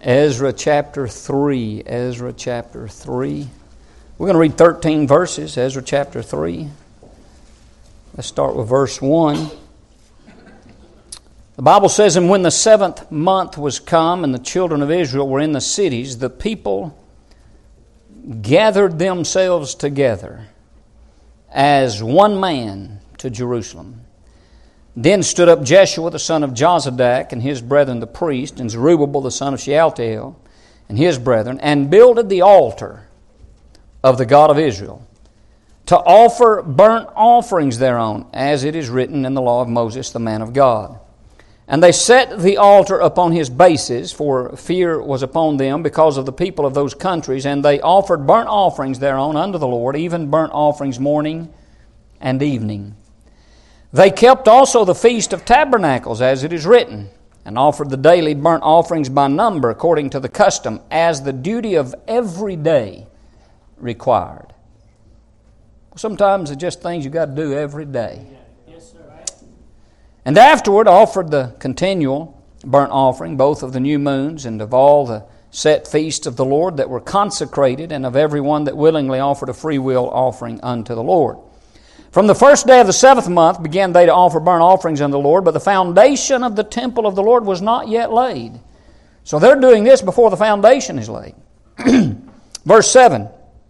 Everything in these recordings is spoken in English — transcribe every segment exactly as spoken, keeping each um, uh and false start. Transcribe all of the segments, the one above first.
Ezra chapter three. Ezra chapter three. We're going to read thirteen verses, Ezra chapter three. Let's start with verse one. The Bible says, "And when the seventh month was come, and the children of Israel were in the cities, the people gathered themselves together as one man to Jerusalem. Then stood up Jeshua the son of Jozadak, and his brethren the priests, and Zerubbabel the son of Shealtiel, and his brethren, and builded the altar of the God of Israel, to offer burnt offerings thereon, as it is written in the law of Moses the man of God. And they set the altar upon his bases, for fear was upon them because of the people of those countries, and they offered burnt offerings thereon unto the Lord, even burnt offerings morning and evening. They kept also the Feast of Tabernacles, as it is written, and offered the daily burnt offerings by number, according to the custom, as the duty of every day required." Sometimes it's just things you got to do every day. Yes, sir. "And afterward offered the continual burnt offering, both of the new moons and of all the set feasts of the Lord that were consecrated, and of every one that willingly offered a freewill offering unto the Lord. From the first day of the seventh month began they to offer burnt offerings unto the Lord, but the foundation of the temple of the Lord was not yet laid." So they're doing this before the foundation is laid. Verse seven.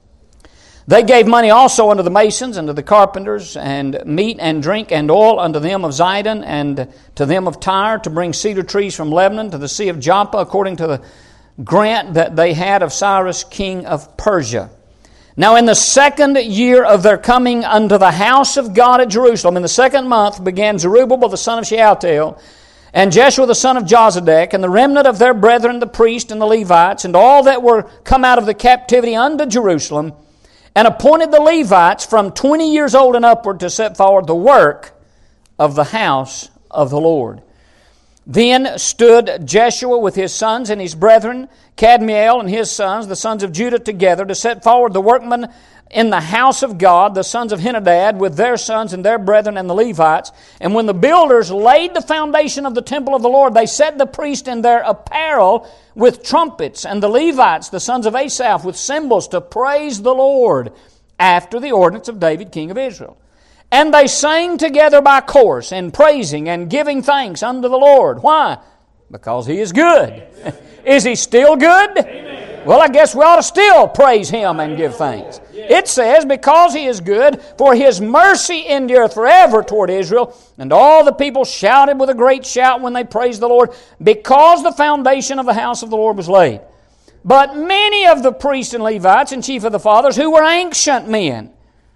"They gave money also unto the masons and to the carpenters, and meat and drink and oil unto them of Zidon and to them of Tyre, to bring cedar trees from Lebanon to the sea of Joppa, according to the grant that they had of Cyrus king of Persia. Now in the second year of their coming unto the house of God at Jerusalem, in the second month began Zerubbabel the son of Shealtiel, and Jeshua the son of Jozadak, and the remnant of their brethren the priests and the Levites, and all that were come out of the captivity unto Jerusalem, and appointed the Levites from twenty years old and upward to set forward the work of the house of the Lord. Then stood Jeshua with his sons and his brethren, Kadmiel and his sons, the sons of Judah, together to set forward the workmen in the house of God, the sons of Henadad, with their sons and their brethren and the Levites. And when the builders laid the foundation of the temple of the Lord, they set the priests in their apparel with trumpets, and the Levites, the sons of Asaph, with cymbals, to praise the Lord, after the ordinance of David king of Israel. And they sang together by course, in praising and giving thanks unto the Lord." Why? Because He is good. Is He still good? Amen. Well, I guess we ought to still praise Him and give thanks. It says, "Because He is good, for His mercy endureth forever toward Israel." And all the people shouted with a great shout when they praised the Lord, because the foundation of the house of the Lord was laid. But many of the priests and Levites and chief of the fathers, who were ancient men,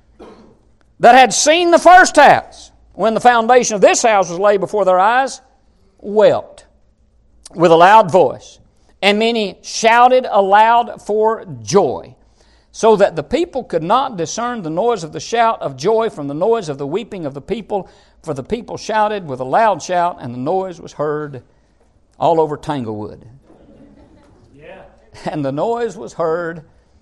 that had seen the first house, when the foundation of this house was laid before their eyes, wept with a loud voice, and many shouted aloud for joy, so that the people could not discern the noise of the shout of joy from the noise of the weeping of the people, for the people shouted with a loud shout, and the noise was heard all over Tanglewood. Yeah. And the noise was heard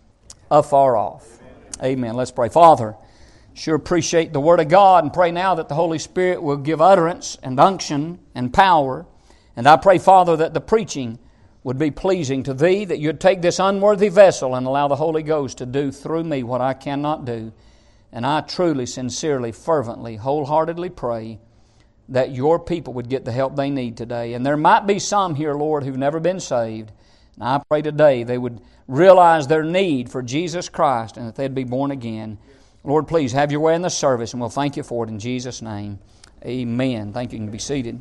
afar off." Amen. Let's pray. Father, sure appreciate the Word of God, and pray now that the Holy Spirit will give utterance and unction and power. And I pray, Father, that the preaching would be pleasing to Thee, that You'd take this unworthy vessel and allow the Holy Ghost to do through me what I cannot do. And I truly, sincerely, fervently, wholeheartedly pray that Your people would get the help they need today. And there might be some here, Lord, who've never been saved. And I pray today they would realize their need for Jesus Christ and that they'd be born again. Lord, please have Your way in the service, and we'll thank You for it in Jesus' name. Amen. Thank you. You can be seated.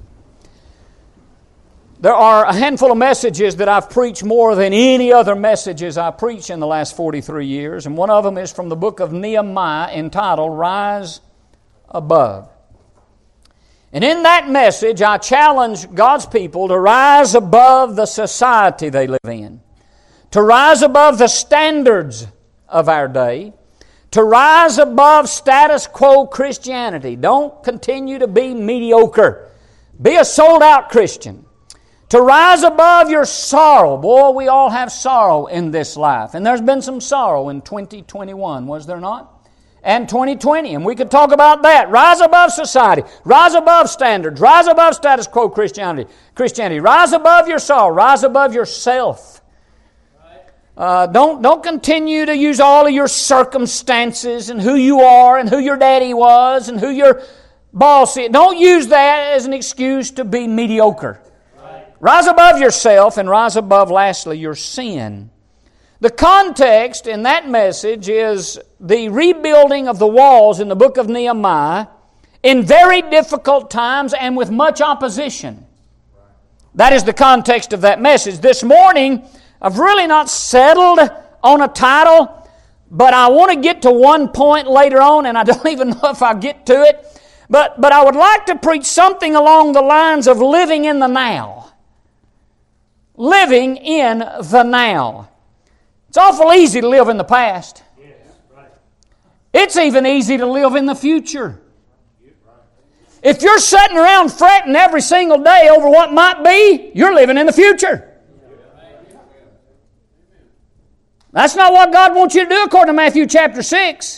There are a handful of messages that I've preached more than any other messages I preached in the last forty-three years, and one of them is from the book of Nehemiah, entitled "Rise Above." And in that message, I challenge God's people to rise above the society they live in, to rise above the standards of our day, to rise above status quo Christianity. Don't continue to be mediocre. Be a sold-out Christian. To rise above your sorrow. Boy, we all have sorrow in this life. And there's been some sorrow in twenty twenty-one, was there not? and twenty twenty, and we could talk about that. Rise above society. Rise above standards. Rise above status quo Christianity. Christianity. Rise above your sorrow. Rise above yourself. Uh, don't, don't continue to use all of your circumstances and who you are and who your daddy was and who your boss is. Don't use that as an excuse to be mediocre. Right. Rise above yourself and rise above, lastly, your sin. The context in that message is the rebuilding of the walls in the book of Nehemiah in very difficult times and with much opposition. That is the context of that message. This morning, I've really not settled on a title, but I want to get to one point later on, and I don't even know if I'll get to it. But, but I would like to preach something along the lines of living in the now. Living in the now. It's awful easy to live in the past. Yes, right. It's even easy to live in the future. If you're sitting around fretting every single day over what might be, you're living in the future. That's not what God wants you to do according to Matthew chapter six.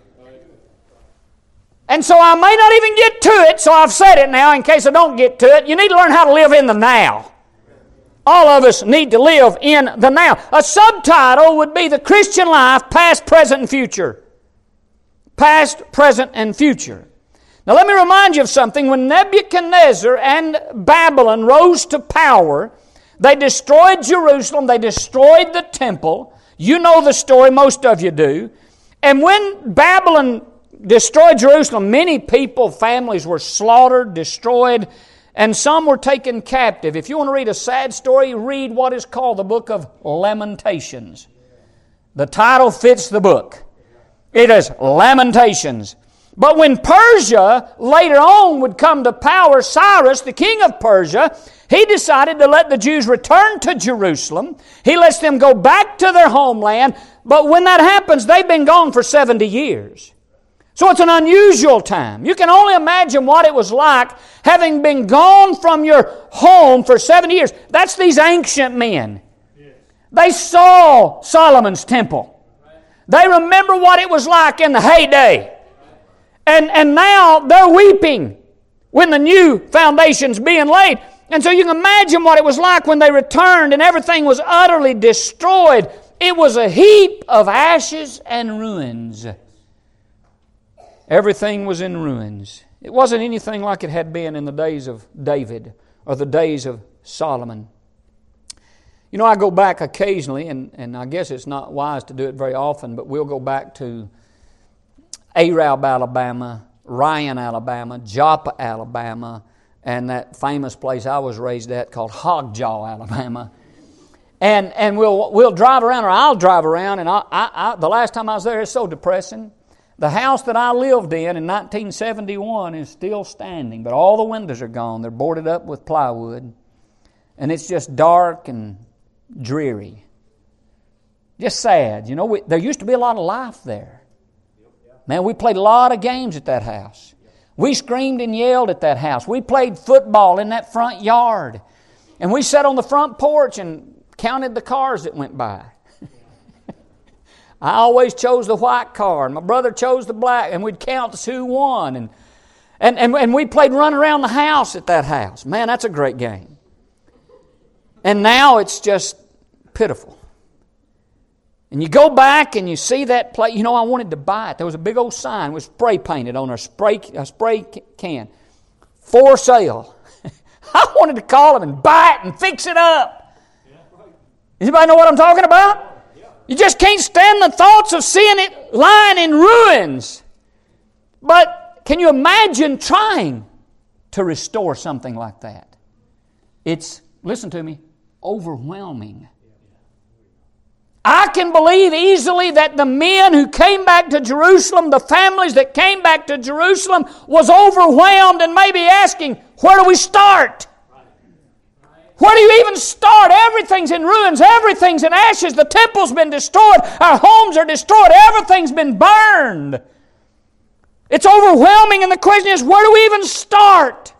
And so I may not even get to it, so I've said it now in case I don't get to it. You need to learn how to live in the now. All of us need to live in the now. A subtitle would be The Christian Life, Past, Present, and Future. Past, present, and future. Now let me remind you of something. When Nebuchadnezzar and Babylon rose to power, they destroyed Jerusalem, they destroyed the temple. You know the story, most of you do. And when Babylon destroyed Jerusalem, many people, families were slaughtered, destroyed, and some were taken captive. If you want to read a sad story, read what is called the book of Lamentations. The title fits the book. It is Lamentations. But when Persia later on would come to power, Cyrus, the king of Persia, he decided to let the Jews return to Jerusalem. He lets them go back to their homeland. But when that happens, they've been gone for seventy years. So it's an unusual time. You can only imagine what it was like having been gone from your home for seventy years. That's these ancient men. They saw Solomon's temple. They remember what it was like in the heyday. And, and now they're weeping when the new foundation's being laid. And so you can imagine what it was like when they returned and everything was utterly destroyed. It was a heap of ashes and ruins. Everything was in ruins. It wasn't anything like it had been in the days of David or the days of Solomon. You know, I go back occasionally, and, and I guess it's not wise to do it very often, but we'll go back to Arab, Alabama, Ryan, Alabama, Joppa, Alabama, and that famous place I was raised at called Hogjaw, Alabama. And and we'll we'll drive around, or I'll drive around, and I, I, I the last time I was there, it's so depressing. The house that I lived in in nineteen seventy-one is still standing, but all the windows are gone. They're boarded up with plywood, and it's just dark and dreary. Just sad. You know, we, there used to be a lot of life there. Man, we played a lot of games at that house. We screamed and yelled at that house. We played football in that front yard. And we sat on the front porch and counted the cars that went by. I always chose the white car, and my brother chose the black, and we'd count who won. And, and, and, and we played run around the house at that house. Man, that's a great game. And now it's just pitiful. And you go back and you see that place. You know, I wanted to buy it. There was a big old sign. It was spray painted on a spray, a spray can. For sale. I wanted to call them and buy it and fix it up. Anybody know what I'm talking about? You just can't stand the thoughts of seeing it lying in ruins. But can you imagine trying to restore something like that? It's, listen to me, overwhelming. I can believe easily that the men who came back to Jerusalem, the families that came back to Jerusalem, was overwhelmed and maybe asking, where do we start? Where do you even start? Everything's in ruins. Everything's in ashes. The temple's been destroyed. Our homes are destroyed. Everything's been burned. It's overwhelming, and the question is, where do we even start?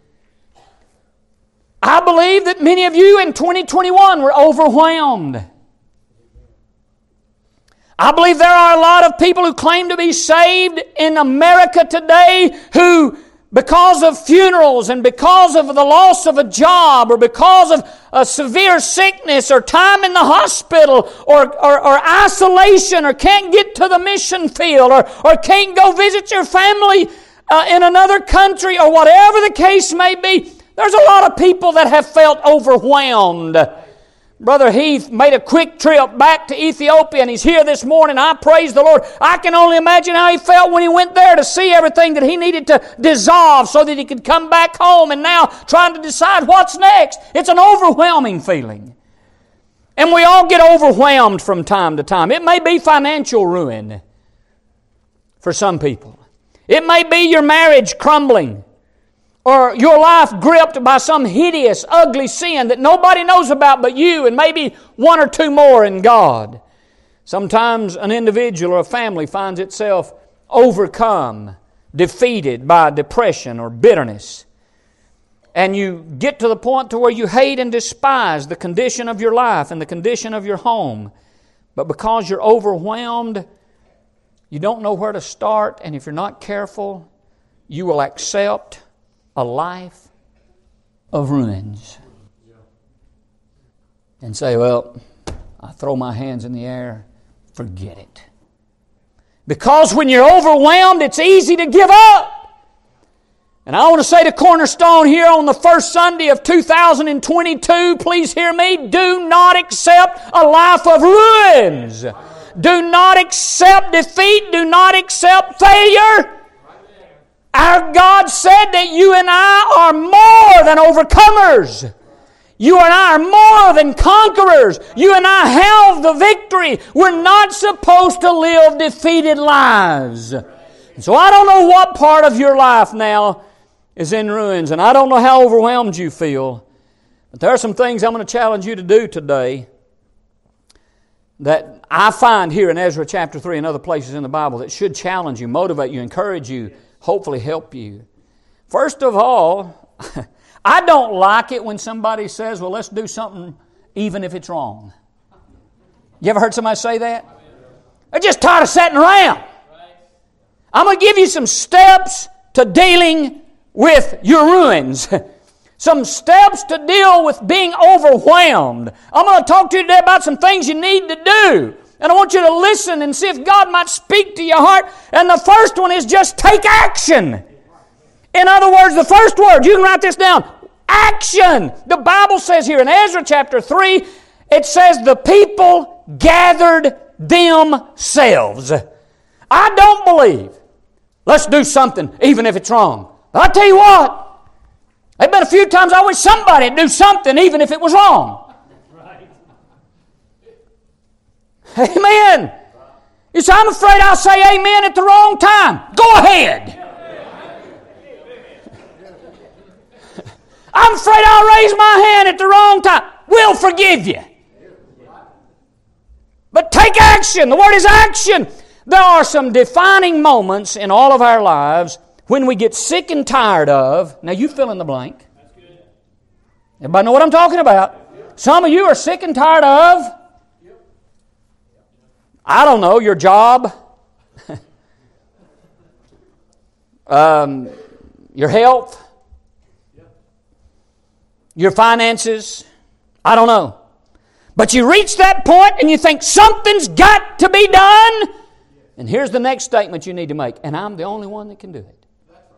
I believe that many of you in twenty twenty-one were overwhelmed. I believe there are a lot of people who claim to be saved in America today who, because of funerals and because of the loss of a job or because of a severe sickness or time in the hospital or, or, or isolation or can't get to the mission field or, or can't go visit your family uh, in another country or whatever the case may be, there's a lot of people that have felt overwhelmed. Brother Heath made a quick trip back to Ethiopia and he's here this morning. I praise the Lord. I can only imagine how he felt when he went there to see everything that he needed to dissolve so that he could come back home and now trying to decide what's next. It's an overwhelming feeling. And we all get overwhelmed from time to time. It may be financial ruin for some people. It may be your marriage crumbling. Or your life gripped by some hideous, ugly sin that nobody knows about but you and maybe one or two more in God. Sometimes an individual or a family finds itself overcome, defeated by depression or bitterness. And you get to the point to where you hate and despise the condition of your life and the condition of your home. But because you're overwhelmed, you don't know where to start. And if you're not careful, you will accept a life of ruins. And say, well, I throw my hands in the air, forget it. Because when you're overwhelmed, it's easy to give up. And I want to say to Cornerstone here on the first Sunday of two thousand twenty-two, please hear me, do not accept a life of ruins. Do not accept defeat. Do not accept failure. Our God said that you and I are more than overcomers. You and I are more than conquerors. You and I have the victory. We're not supposed to live defeated lives. And so I don't know what part of your life now is in ruins, and I don't know how overwhelmed you feel. But there are some things I'm going to challenge you to do today that I find here in Ezra chapter three and other places in the Bible that should challenge you, motivate you, encourage you, hopefully help you. First of all, I don't like it when somebody says, well, let's do something even if it's wrong. You ever heard somebody say that? They're just tired of sitting around. I'm going to give you some steps to dealing with your ruins. Some steps to deal with being overwhelmed. I'm going to talk to you today about some things you need to do. And I want you to listen and see if God might speak to your heart. And the first one is just take action. In other words, the first word, you can write this down, action. The Bible says here in Ezra chapter three, it says the people gathered themselves. I don't believe, let's do something even if it's wrong. But I'll tell you what, there have been a few times I wish somebody would do something even if it was wrong. Amen. You say, I'm afraid I'll say amen at the wrong time. Go ahead. I'm afraid I'll raise my hand at the wrong time. We'll forgive you. But take action. The word is action. There are some defining moments in all of our lives when we get sick and tired of. Now you fill in the blank. Everybody know what I'm talking about? Some of you are sick and tired of, I don't know, your job, um, your health, your finances, I don't know. But you reach that point and you think something's got to be done. And here's the next statement you need to make. And I'm the only one that can do it.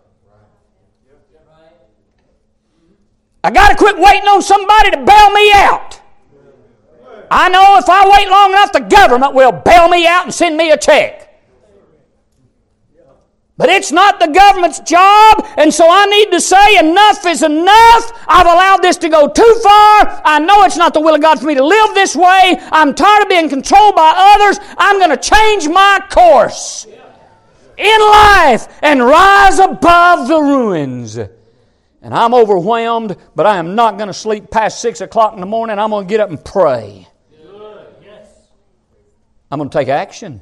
I got to quit waiting on somebody to bail me out. I know if I wait long enough, the government will bail me out and send me a check. But it's not the government's job, and so I need to say enough is enough. I've allowed this to go too far. I know it's not the will of God for me to live this way. I'm tired of being controlled by others. I'm going to change my course in life and rise above the ruins. And I'm overwhelmed, but I am not going to sleep past six o'clock in the morning. I'm going to get up and pray. I'm going to take action.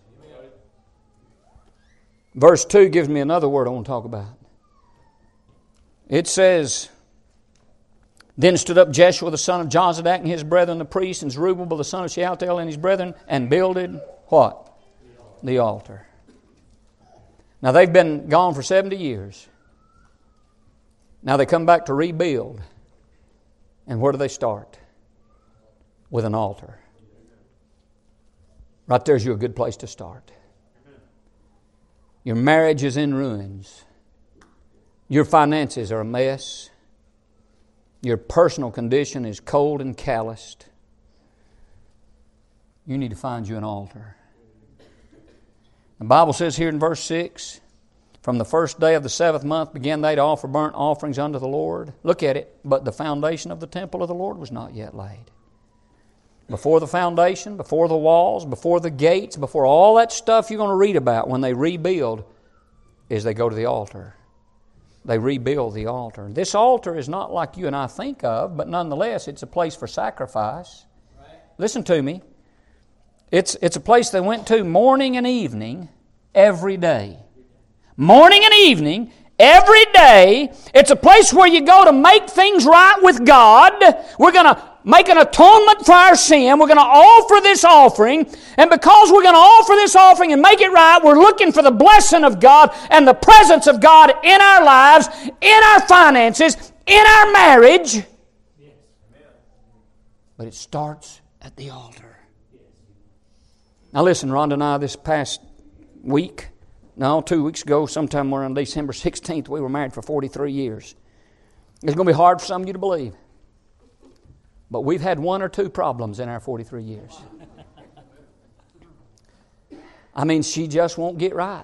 Verse two gives me another word I want to talk about. It says, Then stood up Jeshua the son of Jozadak and his brethren the priests, and Zerubbabel the son of Shealtiel and his brethren, and builded What? The altar. Now they've been gone for seventy years. Now they come back to rebuild. And where do they start? With an altar. Right there's you a good place to start. Your marriage is in ruins. Your finances are a mess. Your personal condition is cold and calloused. You need to find you an altar. The Bible says here in verse six, from the first day of the seventh month began they to offer burnt offerings unto the Lord. Look at it. But the foundation of the temple of the Lord was not yet laid. Before the foundation, before the walls, before the gates, before all that stuff you're going to read about when they rebuild, is they go to the altar. They rebuild the altar. This altar is not like you and I think of, but nonetheless it's a place for sacrifice. Right. Listen to me. It's, it's a place they went to morning and evening every day. Morning and evening, every day. It's a place where you go to make things right with God. We're going to make an atonement for our sin. We're going to offer this offering. And because we're going to offer this offering and make it right, we're looking for the blessing of God and the presence of God in our lives, in our finances, in our marriage. But it starts at the altar. Now listen, Rhonda and I this past week, no, two weeks ago, sometime around December sixteenth, we were married for forty-three years. It's going to be hard for some of you to believe. But we've had one or two problems in our forty-three years. I mean, she just won't get right.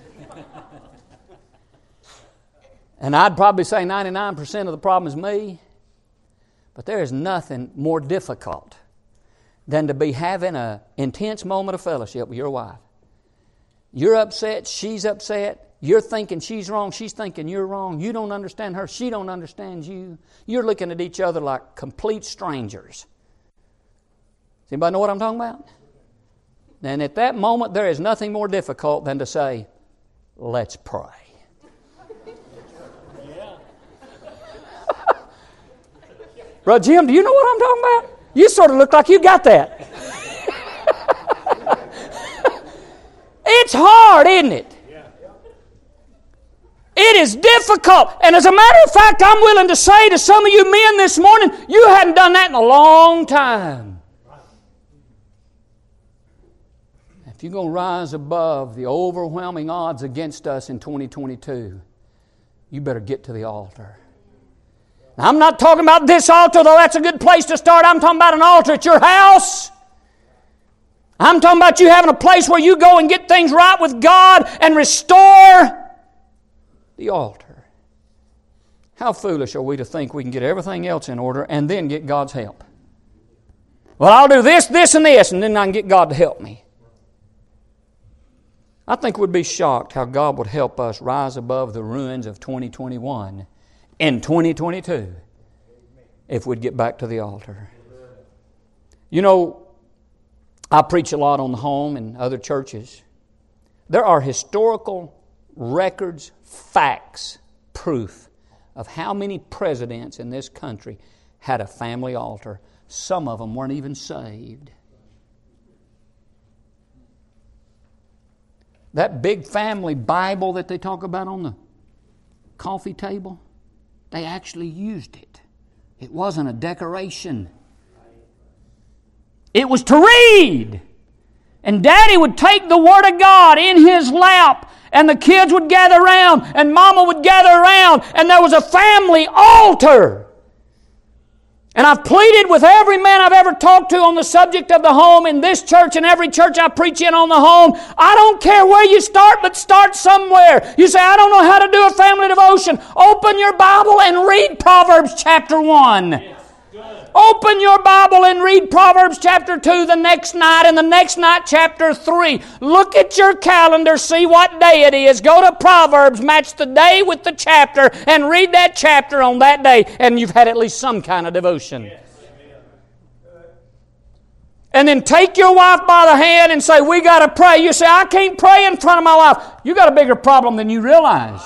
And I'd probably say ninety-nine percent of the problem is me. But there is nothing more difficult than to be having an intense moment of fellowship with your wife. You're upset, she's upset. You're thinking she's wrong, she's thinking you're wrong. You don't understand her, she don't understand you. You're looking at each other like complete strangers. Does anybody know what I'm talking about? And at that moment, there is nothing more difficult than to say, let's pray. Brother Jim, do you know what I'm talking about? You sort of look like you got that. It's hard, isn't it? It is difficult. And as a matter of fact, I'm willing to say to some of you men this morning, you hadn't done that in a long time. If you're going to rise above the overwhelming odds against us in twenty twenty-two, you better get to the altar. Now, I'm not talking about this altar, though that's a good place to start. I'm talking about an altar at your house. I'm talking about you having a place where you go and get things right with God and restore the altar. How foolish are we to think we can get everything else in order and then get God's help? Well, I'll do this, this, and this, and then I can get God to help me. I think we'd be shocked how God would help us rise above the ruins of twenty twenty-one in twenty twenty-two if we'd get back to the altar. You know, I preach a lot on the home in other churches. There are historical records, facts, proof of how many presidents in this country had a family altar. Some of them weren't even saved. That big family Bible that they talk about on the coffee table, they actually used it. It wasn't a decoration. It was to read. And Daddy would take the Word of God in his lap, and the kids would gather around, and Mama would gather around, and there was a family altar. And I've pleaded with every man I've ever talked to on the subject of the home in this church and every church I preach in on the home. I don't care where you start, but start somewhere. You say, I don't know how to do a family devotion. Open your Bible and read Proverbs chapter one. Yes. Open your Bible and read Proverbs chapter two the next night, and the next night chapter three. Look at your calendar, see what day it is. Go to Proverbs, match the day with the chapter, and read that chapter on that day, and you've had at least some kind of devotion. Yes. And then take your wife by the hand and say, we got to pray. You say, I can't pray in front of my wife. You got a bigger problem than you realize.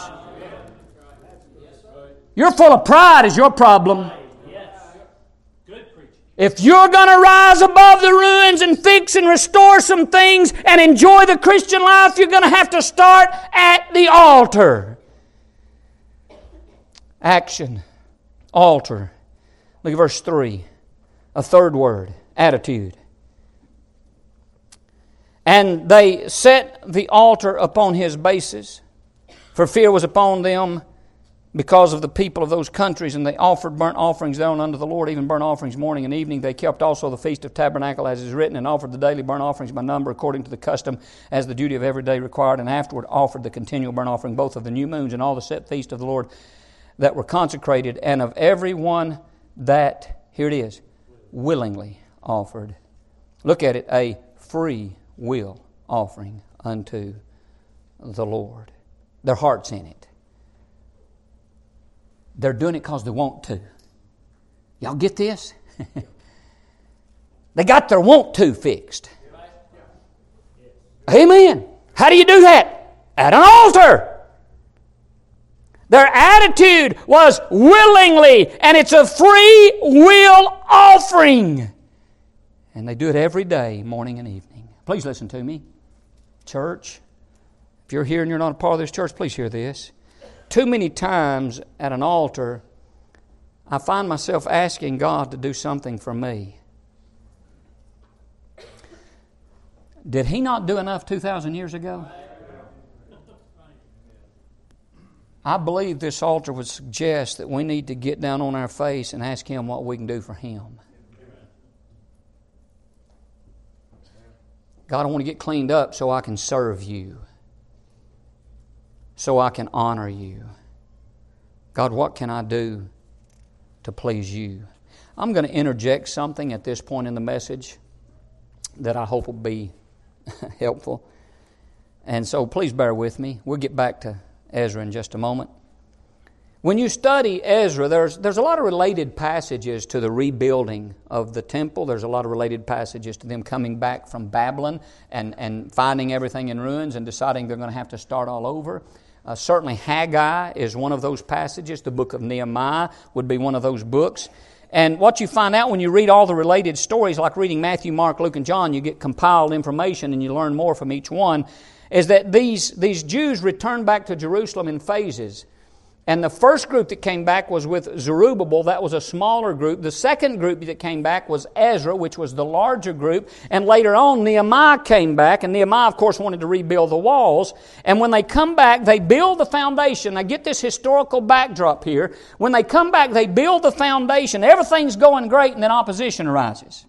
You're full of pride is your problem. If you're going to rise above the ruins and fix and restore some things and enjoy the Christian life, you're going to have to start at the altar. Action. Altar. Look at verse three. A third word. Attitude. And they set the altar upon his bases, for fear was upon them because of the people of those countries, and they offered burnt offerings thereon unto the Lord, even burnt offerings morning and evening. They kept also the feast of tabernacle as is written, and offered the daily burnt offerings by number according to the custom, as the duty of every day required, and afterward offered the continual burnt offering both of the new moons and all the set feast of the Lord that were consecrated, and of every one that, here it is, willingly offered. Look at it, a free will offering unto the Lord. Their heart's in it. They're doing it because they want to. Y'all get this? They got their want to fixed. Amen. How do you do that? At an altar. Their attitude was willingly, and it's a free will offering. And they do it every day, morning and evening. Please listen to me. Church, if you're here and you're not a part of this church, please hear this. Too many times at an altar, I find myself asking God to do something for me. Did He not do enough two thousand years ago? I believe this altar would suggest that we need to get down on our face and ask Him what we can do for Him. God, I want to get cleaned up so I can serve You, so I can honor You. God, what can I do to please You? I'm going to interject something at this point in the message that I hope will be helpful. And so please bear with me. We'll get back to Ezra in just a moment. When you study Ezra, there's, there's a lot of related passages to the rebuilding of the temple. There's a lot of related passages to them coming back from Babylon and, and finding everything in ruins and deciding they're going to have to start all over. Uh, certainly Haggai is one of those passages. The book of Nehemiah would be one of those books. And what you find out when you read all the related stories, like reading Matthew, Mark, Luke, and John, you get compiled information and you learn more from each one, is that these, these Jews returned back to Jerusalem in phases. And the first group that came back was with Zerubbabel. That was a smaller group. The second group that came back was Ezra, which was the larger group. And later on, Nehemiah came back. And Nehemiah, of course, wanted to rebuild the walls. And when they come back, they build the foundation. Now, get this historical backdrop here. When they come back, they build the foundation. Everything's going great, and then opposition arises.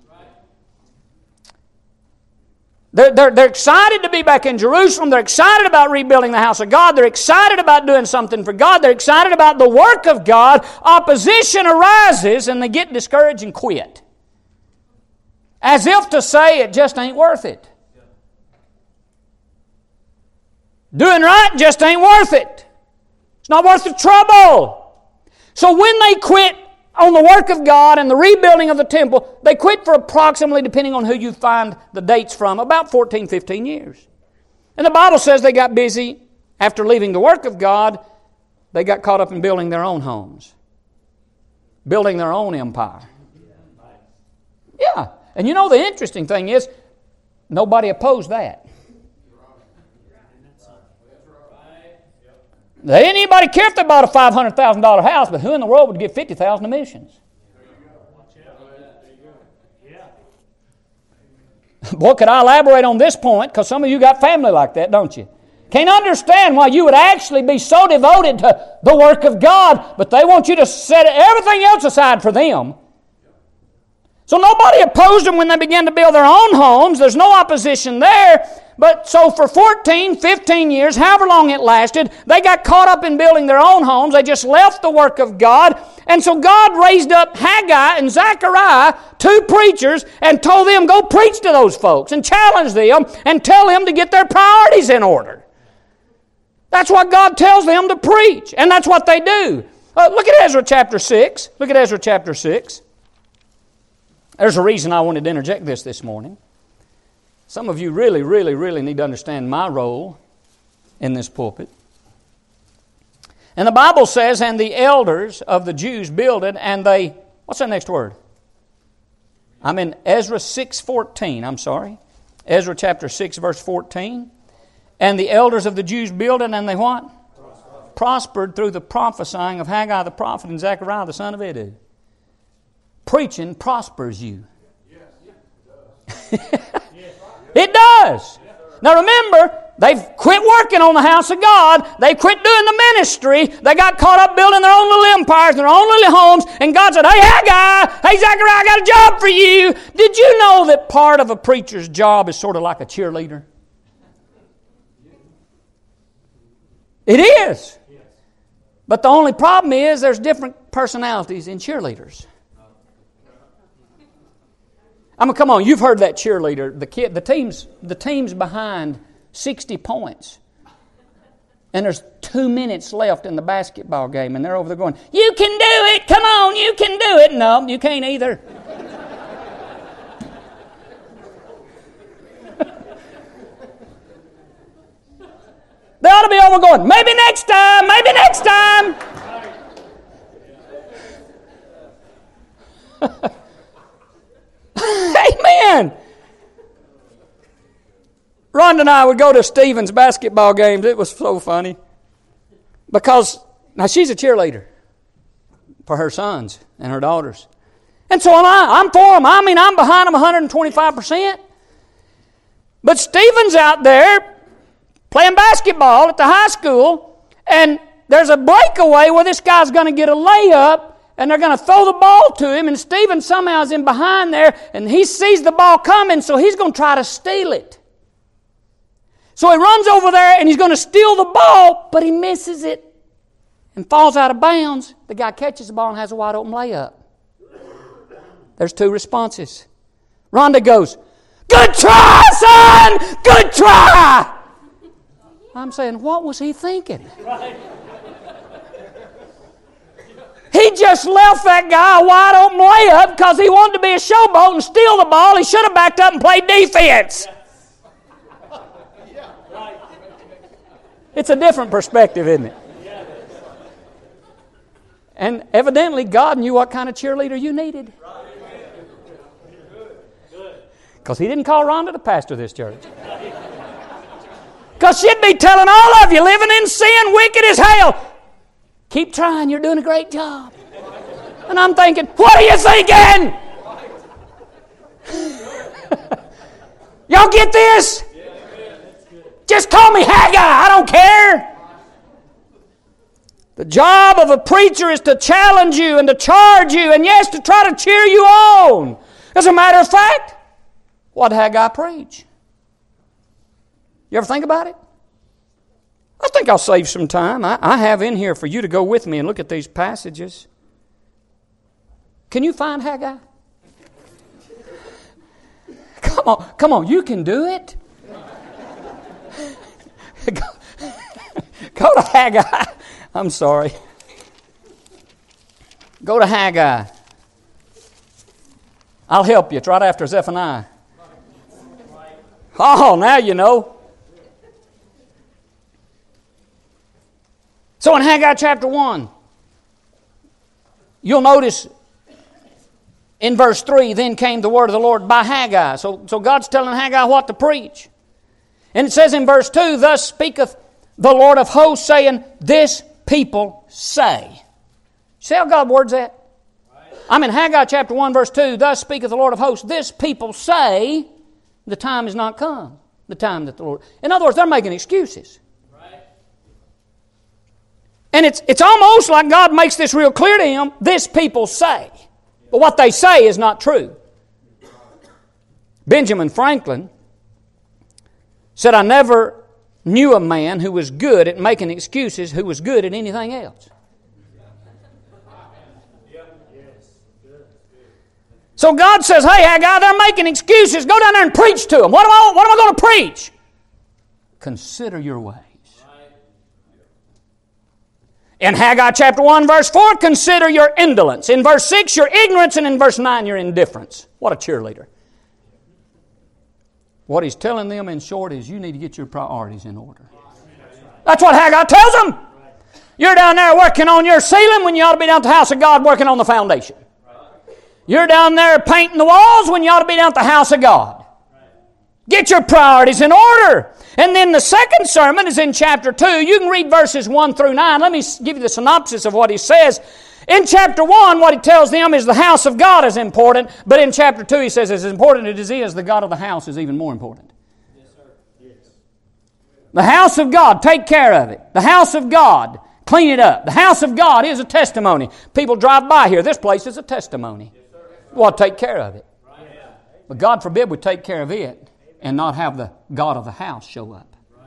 They're, they're, they're excited to be back in Jerusalem. They're excited about rebuilding the house of God. They're excited about doing something for God. They're excited about the work of God. Opposition arises and they get discouraged and quit. As if to say it just ain't worth it. Doing right just ain't worth it. It's not worth the trouble. So when they quit on the work of God and the rebuilding of the temple, they quit for approximately, depending on who you find the dates from, about fourteen, fifteen years. And the Bible says they got busy after leaving the work of God. They got caught up in building their own homes, building their own empire. Yeah. And you know the interesting thing is, nobody opposed that. They didn't anybody care if they bought a five hundred thousand dollars house, but who in the world would give fifty thousand dollars to missions? Boy, could I elaborate on this point, because some of you got family like that, don't you? Can't understand why you would actually be so devoted to the work of God, but they want you to set everything else aside for them. So nobody opposed them when they began to build their own homes. There's no opposition there. But so for fourteen, fifteen years, however long it lasted, they got caught up in building their own homes. They just left the work of God. And so God raised up Haggai and Zechariah, two preachers, and told them, go preach to those folks and challenge them and tell them to get their priorities in order. That's what God tells them to preach. And that's what they do. Uh, look at Ezra chapter six. Look at Ezra chapter six. There's a reason I wanted to interject this this morning. Some of you really, really, really need to understand my role in this pulpit. And the Bible says, and the elders of the Jews builded, and they, what's that next word? I'm in Ezra six fourteen, I'm sorry. Ezra chapter six, verse fourteen. And the elders of the Jews builded, and they what? Prospered. Prospered through the prophesying of Haggai the prophet and Zechariah the son of Iddo. Preaching prospers you. It does. Now remember, they've quit working on the house of God. They quit doing the ministry. They got caught up building their own little empires, their own little homes. And God said, hey, Haggai, hey, Zechariah, I got a job for you. Did you know that part of a preacher's job is sort of like a cheerleader? It is. But the only problem is there's different personalities in cheerleaders. I mean, come on, you've heard that cheerleader. The kid, the team's, the team's behind sixty points. And there's two minutes left in the basketball game, and they're over there going, you can do it, come on, you can do it. No, you can't either. They ought to be over going, maybe next time, maybe next time. Amen. Rhonda and I would go to Stephen's basketball games. It was so funny. Because, now she's a cheerleader for her sons and her daughters. And so am I. I'm for them. I mean, I'm behind them one hundred twenty-five percent. But Stephen's out there playing basketball at the high school, and there's a breakaway where this guy's going to get a layup, and they're going to throw the ball to him, and Stephen somehow is in behind there, and he sees the ball coming, so he's going to try to steal it. So he runs over there, and he's going to steal the ball, but he misses it and falls out of bounds. The guy catches the ball and has a wide open layup. There's two responses. Rhonda goes, good try, son! Good try! I'm saying, what was he thinking? Right. He just left that guy a wide open layup because he wanted to be a showboat and steal the ball. He should have backed up and played defense. It's a different perspective, isn't it? And evidently God knew what kind of cheerleader you needed. Because He didn't call Rhonda to pastor this church. Because she'd be telling all of you living in sin, wicked as hell, keep trying, you're doing a great job. And I'm thinking, what are you thinking? Y'all get this? Just call me Haggai, I don't care. The job of a preacher is to challenge you and to charge you, and yes, to try to cheer you on. As a matter of fact, what did Haggai preach? You ever think about it? I think I'll save some time. I, I have in here for you to go with me and look at these passages. Can you find Haggai? Come on, come on, you can do it. go, go to Haggai. I'm sorry. Go to Haggai. I'll help you. It's right after Zephaniah. Oh, now you know. So in Haggai chapter one, you'll notice in verse three, then came the word of the Lord by Haggai. So, so God's telling Haggai what to preach. And it says in verse two, thus speaketh the Lord of hosts, saying, this people say. See how God words that? I'm in Haggai chapter one, verse two, thus speaketh the Lord of hosts, this people say, the time is not come. The time that the Lord... In other words, they're making excuses. And it's it's almost like God makes this real clear to him. This people say. But what they say is not true. Benjamin Franklin said, I never knew a man who was good at making excuses who was good at anything else. So God says, hey, Haggai, they're making excuses. Go down there and preach to them. What am I, what am I going to preach? Consider your ways. In Haggai chapter one, verse four, consider your indolence. In verse six, your ignorance. And in verse nine, your indifference. What a cheerleader. What he's telling them in short is you need to get your priorities in order. That's what Haggai tells them. You're down there working on your ceiling when you ought to be down at the house of God working on the foundation. You're down there painting the walls when you ought to be down at the house of God. Get your priorities in order. And then the second sermon is in chapter two. You can read verses one through nine. Let me give you the synopsis of what he says. In chapter one, what he tells them is the house of God is important. But in chapter two, he says as important as it is, the God of the house is even more important. Yes, sir. Yes. The house of God, take care of it. The house of God, clean it up. The house of God is a testimony. People drive by here. This place is a testimony. Yes, sir. Well, take care of it. Right. But God forbid we take care of it and not have the God of the house show up.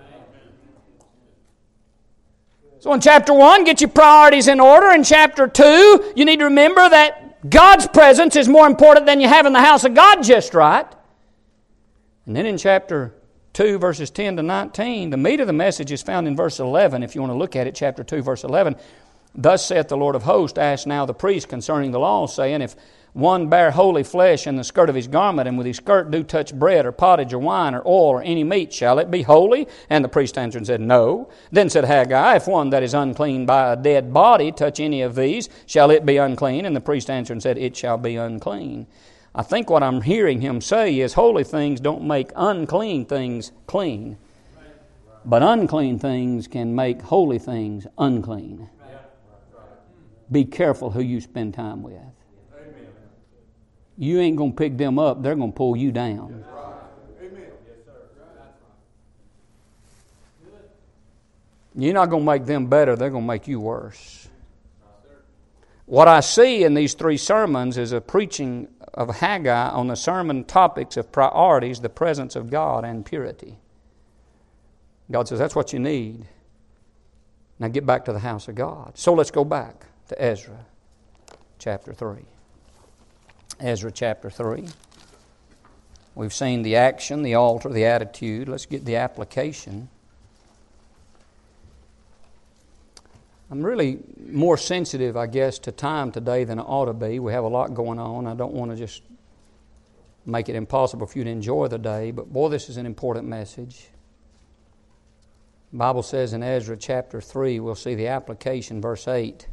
So in chapter one, get your priorities in order. In chapter two, you need to remember that God's presence is more important than you have in the house of God just right. And then in chapter two, verses ten to nineteen, the meat of the message is found in verse eleven. If you want to look at it, chapter two, verse eleven. Thus saith the Lord of hosts, ask now the priest concerning the law, saying, if one bear holy flesh in the skirt of his garment, and with his skirt do touch bread, or pottage, or wine, or oil, or any meat, shall it be holy? And the priest answered and said, no. Then said Haggai, if one that is unclean by a dead body touch any of these, shall it be unclean? And the priest answered and said, it shall be unclean. I think what I'm hearing him say is holy things don't make unclean things clean. But unclean things can make holy things unclean. Be careful who you spend time with. You ain't going to pick them up. They're going to pull you down. You're not going to make them better. They're going to make you worse. What I see in these three sermons is a preaching of Haggai on the sermon topics of priorities, the presence of God, and purity. God says, that's what you need. Now get back to the house of God. So let's go back to Ezra chapter three. Ezra chapter three. We've seen the action, the altar, the attitude. Let's get the application. I'm really more sensitive, I guess, to time today than I ought to be. We have a lot going on. I don't want to just make it impossible for you to enjoy the day, but boy, this is an important message. The Bible says in Ezra chapter three, we'll see the application, verse eight.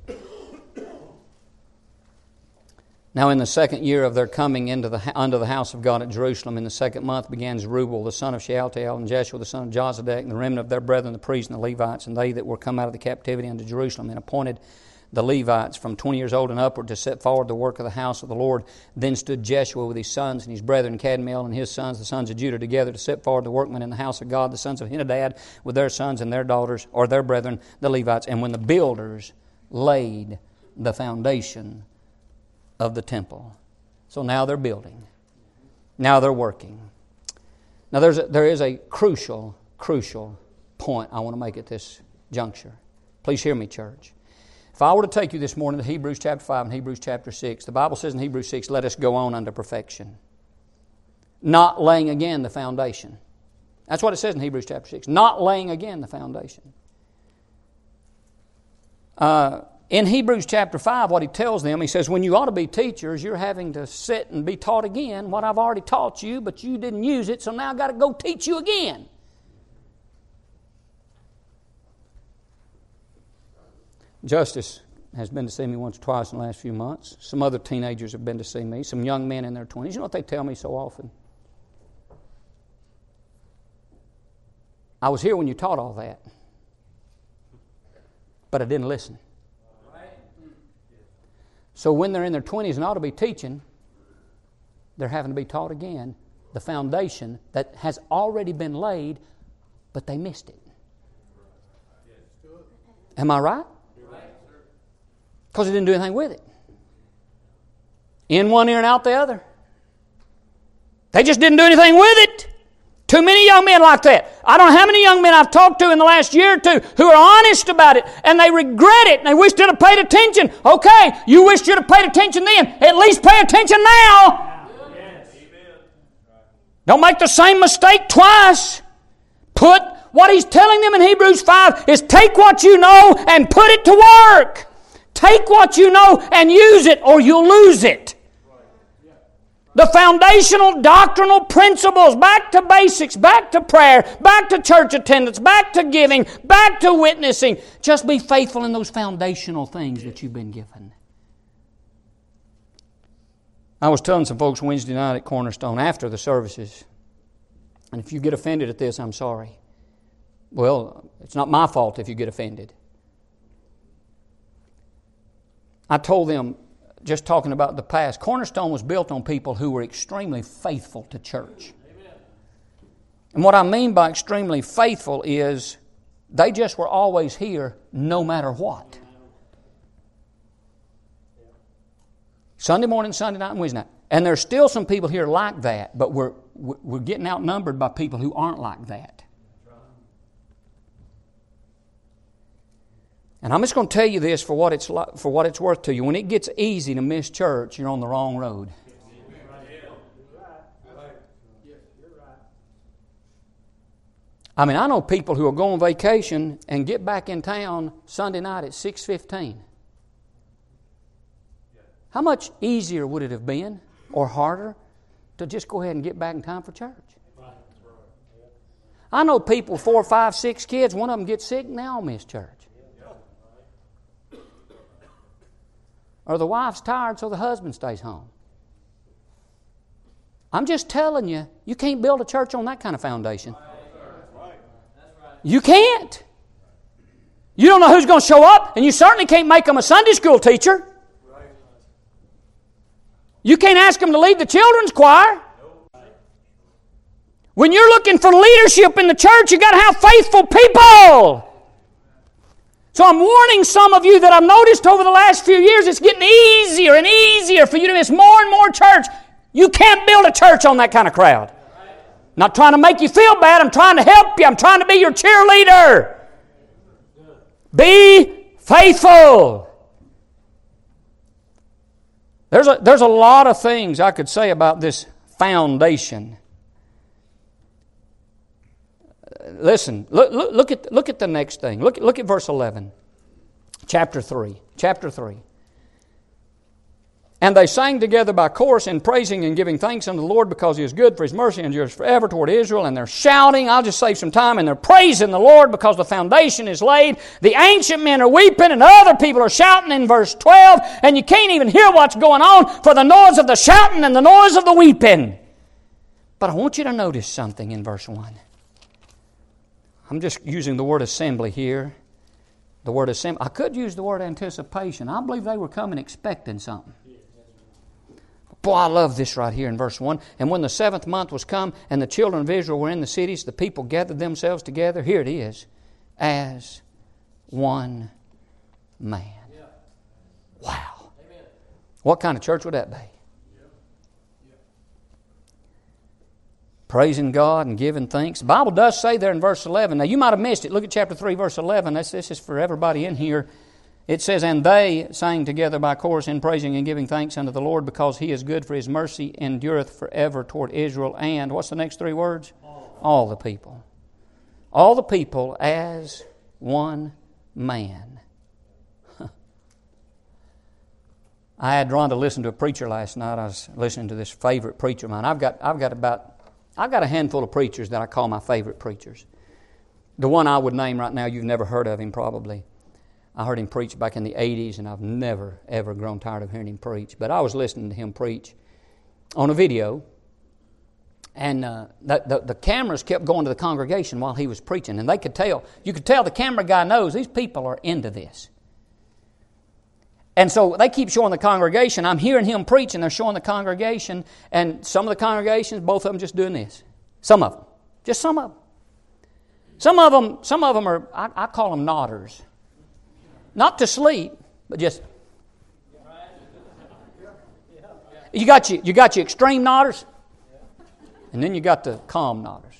Now in the second year of their coming into the unto the house of God at Jerusalem, in the second month began Zerubbabel the son of Shealtiel and Jeshua the son of Jozadak and the remnant of their brethren the priests and the Levites, and they that were come out of the captivity unto Jerusalem, and appointed the Levites from twenty years old and upward to set forward the work of the house of the Lord. Then stood Jeshua with his sons and his brethren Kadmiel and his sons, the sons of Judah, together to set forward the workmen in the house of God, the sons of Henadad with their sons and their daughters, or their brethren, the Levites. And when the builders laid the foundation of the temple. So now they're building. Now they're working. Now there's a, there is a crucial, crucial point I want to make at this juncture. Please hear me, church. If I were to take you this morning to Hebrews chapter five and Hebrews chapter six, the Bible says in Hebrews six, let us go on unto perfection. Not laying again the foundation. That's what it says in Hebrews chapter six. Not laying again the foundation. Uh... In Hebrews chapter five, what he tells them, he says, when you ought to be teachers, you're having to sit and be taught again what I've already taught you, but you didn't use it, so now I've got to go teach you again. Justice has been to see me once or twice in the last few months. Some other teenagers have been to see me, some young men in their twenties. You know what they tell me so often? I was here when you taught all that, but I didn't listen. So when they're in their twenties and ought to be teaching, they're having to be taught again the foundation that has already been laid, but they missed it. Am I right? Because they didn't do anything with it. In one ear and out the other. They just didn't do anything with it. Too many young men like that. I don't know how many young men I've talked to in the last year or two who are honest about it and they regret it and they wish they'd have paid attention. Okay, you wish you'd have paid attention then. At least pay attention now. Yes. Don't make the same mistake twice. Put what he's telling them in Hebrews five is take what you know and put it to work. Take what you know and use it or you'll lose it. The foundational doctrinal principles, back to basics, back to prayer, back to church attendance, back to giving, back to witnessing. Just be faithful in those foundational things that you've been given. I was telling some folks Wednesday night at Cornerstone after the services, and if you get offended at this, I'm sorry. Well, it's not my fault if you get offended. I told them, just talking about the past, Cornerstone was built on people who were extremely faithful to church. Amen. And what I mean by extremely faithful is they just were always here no matter what. Sunday morning, Sunday night, and Wednesday night. And there's still some people here like that, but we're we're getting outnumbered by people who aren't like that. And I'm just going to tell you this for what it's like, for what it's worth to you. When it gets easy to miss church, you're on the wrong road. I mean, I know people who will go on vacation and get back in town Sunday night at six fifteen. How much easier would it have been, or harder, to just go ahead and get back in time for church? I know people, four, five, six kids, one of them gets sick and they all miss church. Or the wife's tired, so the husband stays home. I'm just telling you, you can't build a church on that kind of foundation. You can't. You don't know who's going to show up, and you certainly can't make them a Sunday school teacher. You can't ask them to lead the children's choir. When you're looking for leadership in the church, you've got to have faithful people. So I'm warning some of you that I've noticed over the last few years, it's getting easier and easier for you to miss more and more church. You can't build a church on that kind of crowd. Not trying to make you feel bad. I'm trying to help you. I'm trying to be your cheerleader. Be faithful. There's a, there's a lot of things I could say about this foundation. Listen, look, look, look at look at the next thing. Look, look at verse eleven. Chapter three. Chapter three. And they sang together by chorus in praising and giving thanks unto the Lord because He is good, for His mercy endures forever toward Israel. And they're shouting. I'll just save some time. And they're praising the Lord because the foundation is laid. The ancient men are weeping and other people are shouting in verse twelve. And you can't even hear what's going on for the noise of the shouting and the noise of the weeping. But I want you to notice something in verse one. I'm just using the word assembly here. The word assembly. I could use the word anticipation. I believe they were coming expecting something. Boy, I love this right here in verse one. And when the seventh month was come, and the children of Israel were in the cities, the people gathered themselves together. Here it is. As one man. Wow. What kind of church would that be? Praising God and giving thanks. The Bible does say there in verse eleven. Now you might have missed it. Look at chapter three, verse eleven. This, this is for everybody in here. It says, and they sang together by chorus in praising and giving thanks unto the Lord because He is good, for His mercy endureth forever toward Israel. And what's the next three words? All, All the people. All the people as one man. I had drawn to listen to a preacher last night. I was listening to this favorite preacher of mine. I've got, I've got about, I've got a handful of preachers that I call my favorite preachers. The one I would name right now, you've never heard of him probably. I heard him preach back in the eighties, and I've never, ever grown tired of hearing him preach. But I was listening to him preach on a video, and uh, the, the, the cameras kept going to the congregation while he was preaching, and they could tell. You could tell the camera guy knows these people are into this. And so they keep showing the congregation. I'm hearing him preach, and they're showing the congregation, and some of the congregations, both of them just doing this. Some of them. Just some of them. Some of them, some of them are, I, I call them nodders. Not to sleep, but just. You got your, you got your extreme nodders, and then you got the calm nodders.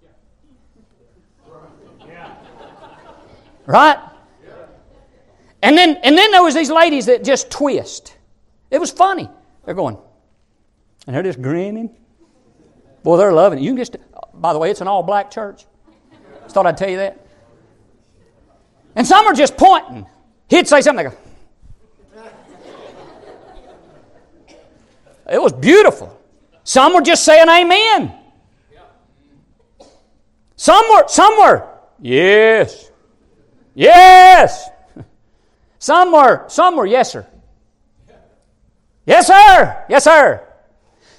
Right? And then and then there was these ladies that just twist. It was funny. They're going, and they're just grinning. Boy, they're loving it. You can just. By the way, it's an all-black church. Just thought I'd tell you that. And some are just pointing. He'd say something, they go. It was beautiful. Some were just saying amen. Some were, some were, yes. Yes. Some were, some were, yes, sir. Yes, sir. Yes, sir.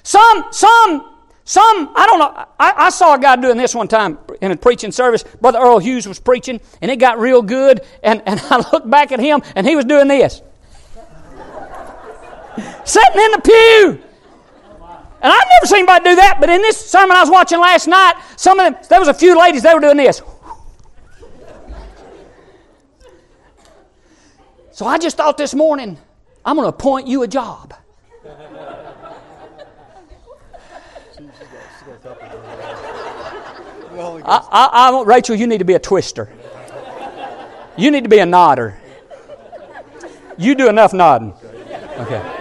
Some, some, some, I don't know. I, I saw a guy doing this one time in a preaching service. Brother Earl Hughes was preaching, and it got real good. And, and I looked back at him, and he was doing this. Sitting in the pew. And I've never seen anybody do that, but in this sermon I was watching last night, some of them, there was a few ladies, they were doing this. So I just thought this morning, I'm going to appoint you a job. I, I, I, Rachel, you need to be a twister. You need to be a nodder. You do enough nodding. Okay.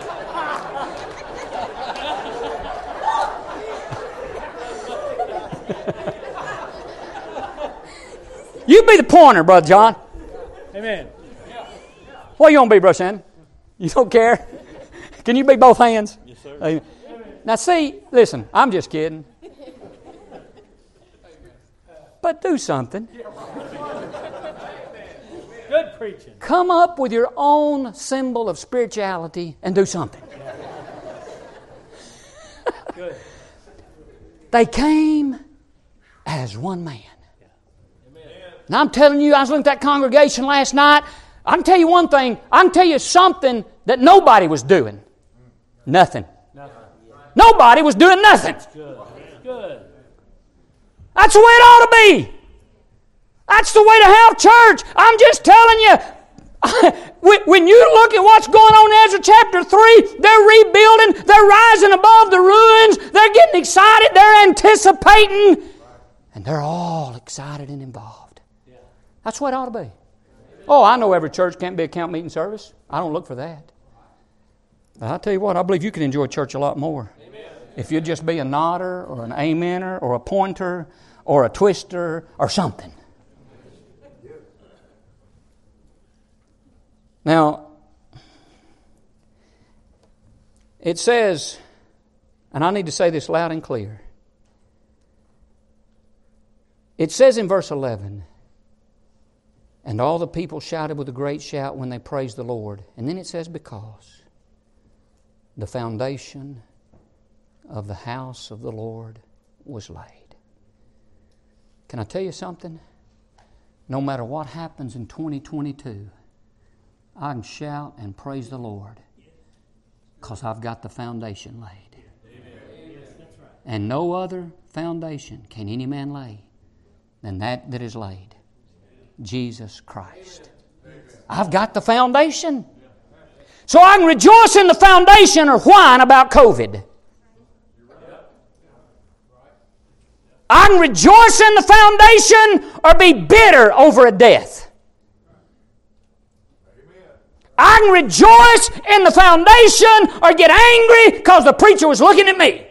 You be the pointer, Brother John. Amen. What you want to be, Brother Shannon? You don't care? Can you be both hands? Yes, sir. Amen. Now see, listen, I'm just kidding. But do something. Good preaching. Come up with your own symbol of spirituality and do something. Good. They came as one man. Now I'm telling you, I was looking at that congregation last night. I can tell you one thing. I can tell you something that nobody was doing. Nothing. Nothing. Nobody was doing nothing. Good. Good. That's the way it ought to be. That's the way to have church. I'm just telling you. When you look at what's going on in Ezra chapter three, they're rebuilding, they're rising above the ruins, they're getting excited, they're anticipating, and they're all excited and involved. That's what it ought to be. Oh, I know every church can't be a camp meeting service. I don't look for that. But I'll tell you what, I believe you can enjoy church a lot more. Amen. If you'd just be a nodder or an amener or a pointer or a twister or something. Now, it says, and I need to say this loud and clear. It says in verse eleven, and all the people shouted with a great shout when they praised the Lord. And then it says, because the foundation of the house of the Lord was laid. Can I tell you something? No matter what happens in twenty twenty-two, I can shout and praise the Lord because I've got the foundation laid. And no other foundation can any man lay than that that is laid. Jesus Christ. I've got the foundation. So I can rejoice in the foundation or whine about COVID. I can rejoice in the foundation or be bitter over a death. I can rejoice in the foundation or get angry because the preacher was looking at me.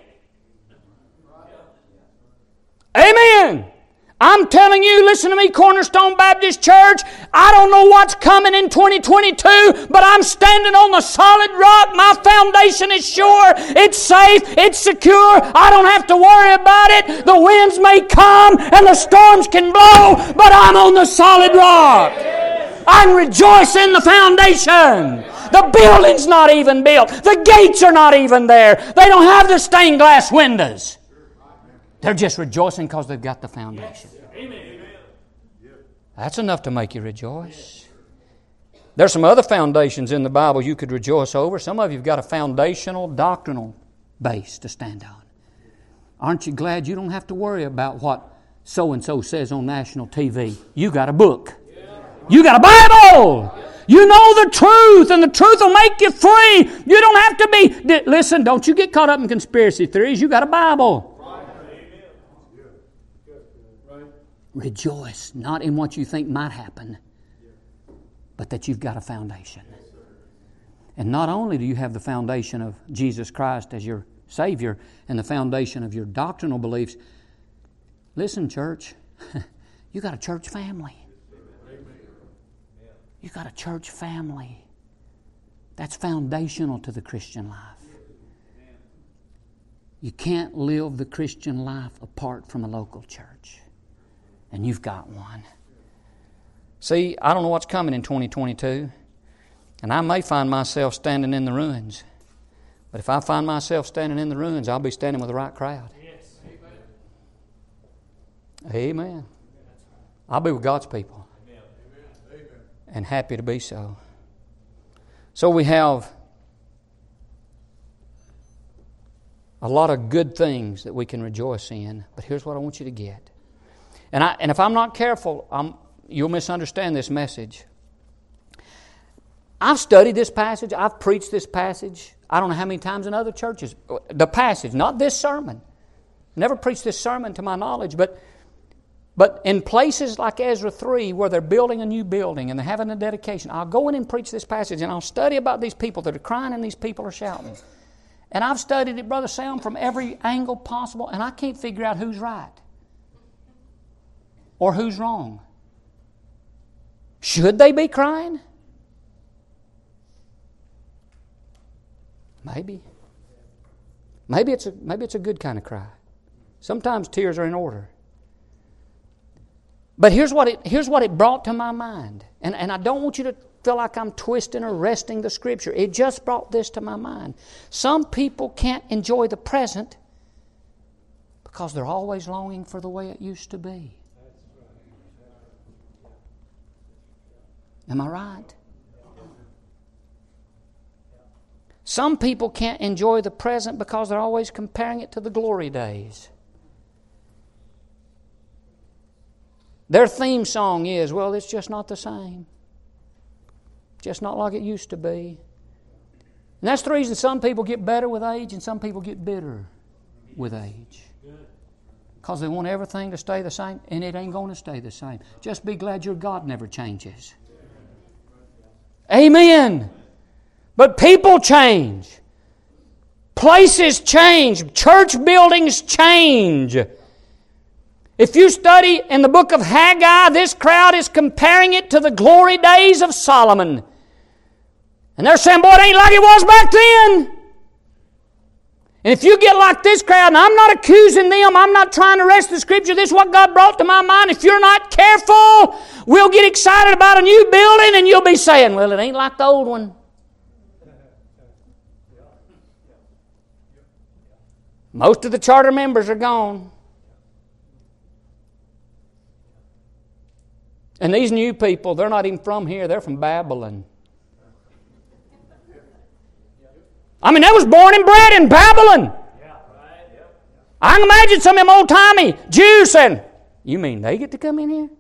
Amen. I'm telling you, listen to me, Cornerstone Baptist Church, I don't know what's coming in twenty twenty-two, but I'm standing on the solid rock. My foundation is sure. It's safe. It's secure. I don't have to worry about it. The winds may come and the storms can blow, but I'm on the solid rock. I can rejoice in the foundation. The building's not even built. The gates are not even there. They don't have the stained glass windows. They're just rejoicing because they've got the foundation. That's enough to make you rejoice. There's some other foundations in the Bible you could rejoice over. Some of you have got a foundational, doctrinal base to stand on. Aren't you glad you don't have to worry about what so-and-so says on national T V? You got a book. You got a Bible. You know the truth, and the truth will make you free. You don't have to be... Listen, don't you get caught up in conspiracy theories. You got a Bible. Rejoice, not in what you think might happen, but that you've got a foundation. And not only do you have the foundation of Jesus Christ as your Savior and the foundation of your doctrinal beliefs, listen, church, you got a church family. You got a church family. That's foundational to the Christian life. You can't live the Christian life apart from a local church. And you've got one. See, I don't know what's coming in twenty twenty-two. And I may find myself standing in the ruins. But if I find myself standing in the ruins, I'll be standing with the right crowd. Yes. Amen. I'll be with God's people. And happy to be so. So we have a lot of good things that we can rejoice in. But here's what I want you to get. And I and if I'm not careful, I'm, you'll misunderstand this message. I've studied this passage. I've preached this passage. I don't know how many times in other churches. The passage, not this sermon. Never preached this sermon to my knowledge, but but in places like Ezra three, where they're building a new building and they're having a dedication, I'll go in and preach this passage, and I'll study about these people that are crying and these people are shouting. And I've studied it, Brother Sam, from every angle possible, and I can't figure out who's right or who's wrong. Should they be crying? Maybe. Maybe it's a maybe it's a good kind of cry. Sometimes tears are in order. But here's what it here's what it brought to my mind. And, and I don't want you to feel like I'm twisting or wresting the Scripture. It just brought this to my mind. Some people can't enjoy the present because they're always longing for the way it used to be. Am I right? Some people can't enjoy the present because they're always comparing it to the glory days. Their theme song is, well, it's just not the same. Just not like it used to be. And that's the reason some people get better with age and some people get bitter with age. Because they want everything to stay the same, and it ain't going to stay the same. Just be glad your God never changes. Amen. But people change. Places change. Church buildings change. If you study in the book of Haggai, this crowd is comparing it to the glory days of Solomon. And they're saying, boy, it ain't like it was back then. And if you get like this crowd, and I'm not accusing them, I'm not trying to wrest the Scripture, this is what God brought to my mind. If you're not careful, we'll get excited about a new building and you'll be saying, well, it ain't like the old one. Most of the charter members are gone. And these new people, they're not even from here, they're from Babylon. I mean, they was born and bred in Babylon. I can imagine some of them old-timey Jews saying, you mean they get to come in here?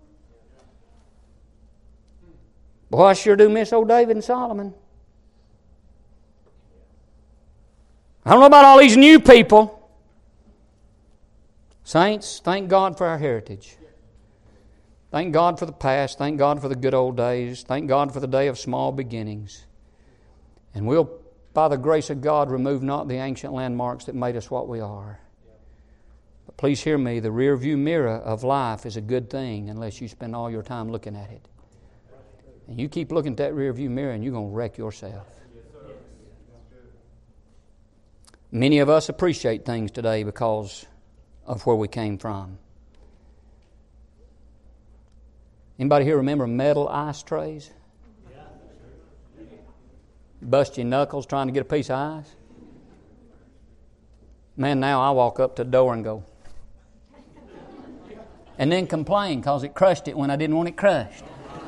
Boy, I sure do miss old David and Solomon. I don't know about all these new people. Saints, thank God for our heritage. Thank God for the past. Thank God for the good old days. Thank God for the day of small beginnings. And we'll, by the grace of God, remove not the ancient landmarks that made us what we are. But please hear me, the rear view mirror of life is a good thing unless you spend all your time looking at it. And you keep looking at that rear view mirror and you're going to wreck yourself. Many of us appreciate things today because of where we came from. Anybody here remember metal ice trays? Bust your knuckles trying to get a piece of ice? Man, now I walk up to the door and go. And then complain because it crushed it when I didn't want it crushed.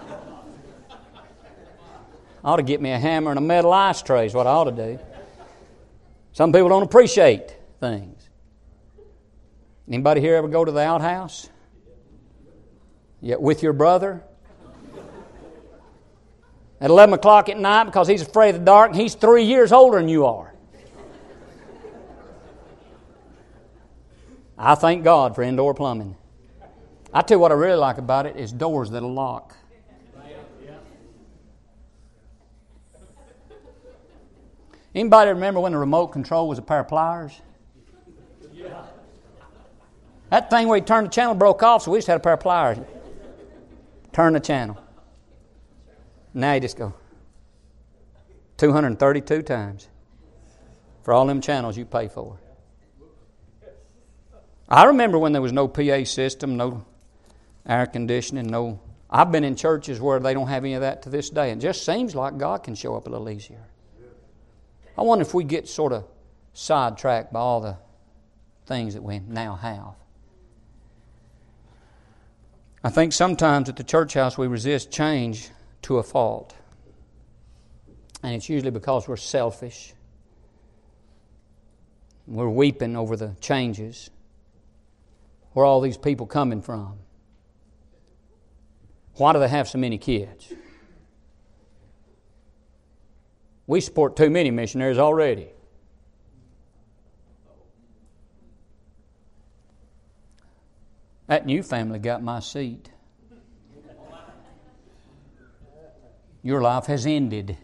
I ought to get me a hammer and a metal ice tray is what I ought to do. Some people don't appreciate things. Anybody here ever go to the outhouse? Yeah, with your brother? At eleven o'clock at night because he's afraid of the dark and he's three years older than you are. I thank God for indoor plumbing. I tell you what I really like about it is doors that'll lock. Anybody remember when the remote control was a pair of pliers? Yeah. That thing where you turned the channel broke off, so we just had a pair of pliers. Turn the channel. Now you just go two hundred thirty-two times for all them channels you pay for. I remember when there was no P A system, no air conditioning, no... I've been in churches where they don't have any of that to this day. It just seems like God can show up a little easier. I wonder if we get sort of sidetracked by all the things that we now have. I think sometimes at the church house we resist change to a fault. And it's usually because we're selfish. We're weeping over the changes. Where are all these people coming from? Why do they have so many kids? We support too many missionaries already. That new family got my seat. Your life has ended.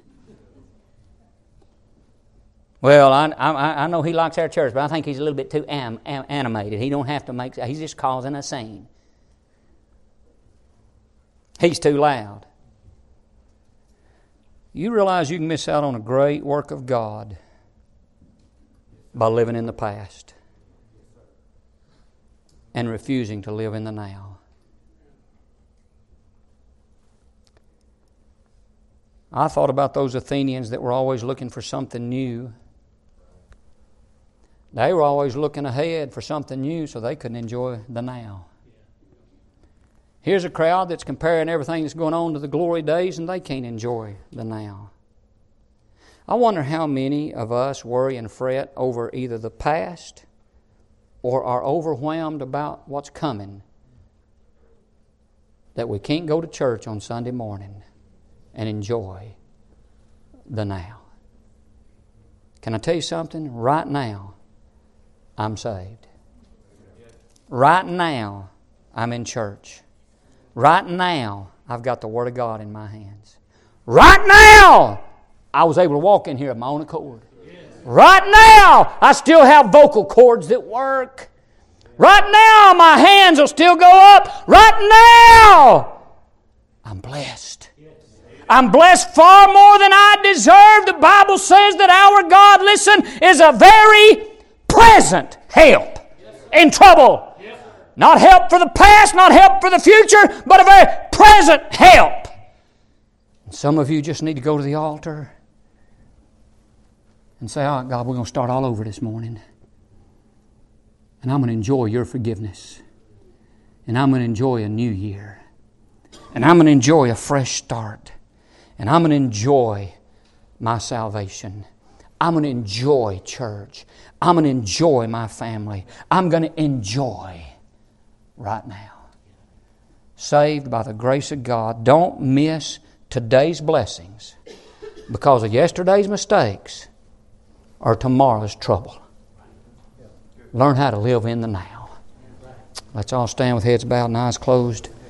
Well, I, I, I know he likes our church, but I think he's a little bit too am, am, animated. He don't have to make. He's just causing a scene. He's too loud. You realize you can miss out on a great work of God by living in the past and refusing to live in the now. I thought about those Athenians that were always looking for something new. They were always looking ahead for something new so they couldn't enjoy the now. Here's a crowd that's comparing everything that's going on to the glory days and they can't enjoy the now. I wonder how many of us worry and fret over either the past or are overwhelmed about what's coming that we can't go to church on Sunday morning and enjoy the now. Can I tell you something? Right now, I'm saved. Right now, I'm in church. Right now, I've got the Word of God in my hands. Right now, I was able to walk in here of my own accord. Right now, I still have vocal cords that work. Right now, my hands will still go up. Right now, I'm blessed. I'm blessed far more than I deserve. The Bible says that our God, listen, is a very present help in trouble. Not help for the past, not help for the future, but a very present help. Some of you just need to go to the altar and say, all right, God, we're going to start all over this morning. And I'm going to enjoy your forgiveness. And I'm going to enjoy a new year. And I'm going to enjoy a fresh start. And I'm going to enjoy my salvation. I'm going to enjoy church. I'm going to enjoy my family. I'm going to enjoy right now. Saved by the grace of God. Don't miss today's blessings because of yesterday's mistakes or tomorrow's trouble. Learn how to live in the now. Let's all stand with heads bowed and eyes closed.